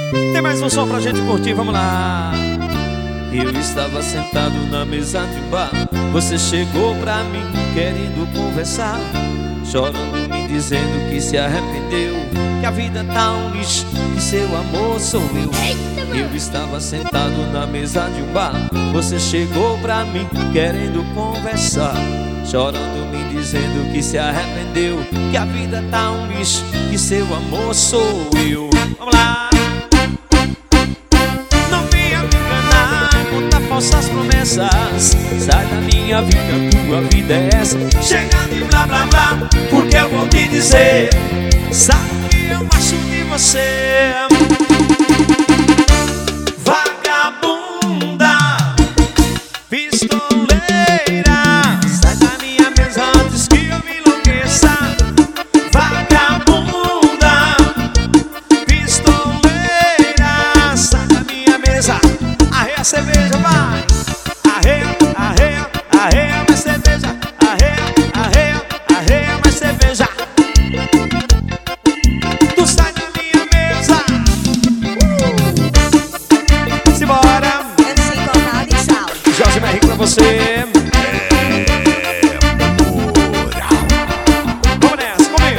Tem mais um som pra gente curtir, vamos lá. Eu estava sentado na mesa de bar. Você chegou pra mim querendo conversar, chorando, me dizendo que se arrependeu, que a vida tá um lixo, que seu amor sou eu. Eu estava sentado na mesa de um bar. Você chegou pra mim querendo conversar, chorando, me dizendo que se arrependeu, que a vida tá um lixo, que seu amor sou eu. Vamos lá. Não venha me enganar, contar falsas promessas. Sai da minha vida, tua vida é essa. Chega de blá blá blá, porque eu vou te dizer, sabe o que eu acho de você? Vagabunda, pistoleira, sai da minha mesa antes que eu me enlouqueça. Vagabunda, pistoleira, sai da minha mesa. Arreia a cerveja, vai. Arreia, arreia, arreia mais cerveja. Arreia, arreia, arreia mais cerveja. Tu sai da minha mesa. Simbora. MC Conrado e Sal. Jorge Merrick pra você. Vamos nessa, comigo.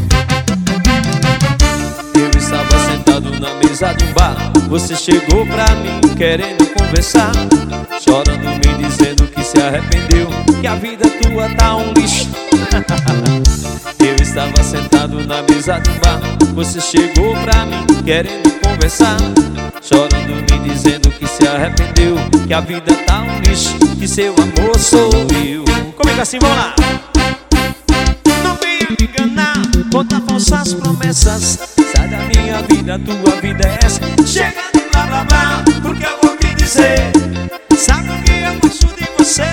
Eu estava sentado na mesa de um bar. Você chegou pra mim querendo conversar, chorando, me dizendo que se arrependeu, que a vida tua tá um lixo. Eu estava sentado na mesa de um bar. Você chegou pra mim querendo conversar, chorando, me dizendo que se arrependeu, que a vida tá um lixo, que seu amor sou eu. Comigo assim, vamos lá. Não venha me enganar, contar falsas promessas. Sai da minha vida, tua vida é essa. Chega de blá blá blá, porque eu vou te dizer, sabe o que eu acho de você?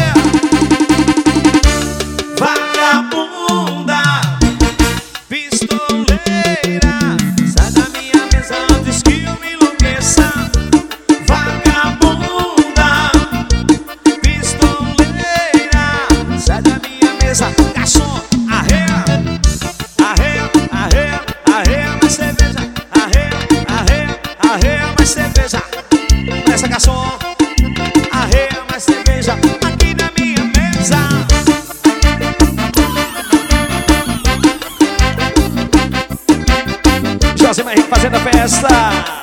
Vagabunda, pistoleira, sai da minha mesa antes que eu me enlouqueça. Vagabunda, pistoleira, sai da minha mesa. Garçom, arreia, arreia, arreia, arreia mais cerveja. Arreia, arreia, arreia mais cerveja. Nessa, garçom, arreia mais cerveja aqui na minha mesa. Jorge Merrick fazendo a festa.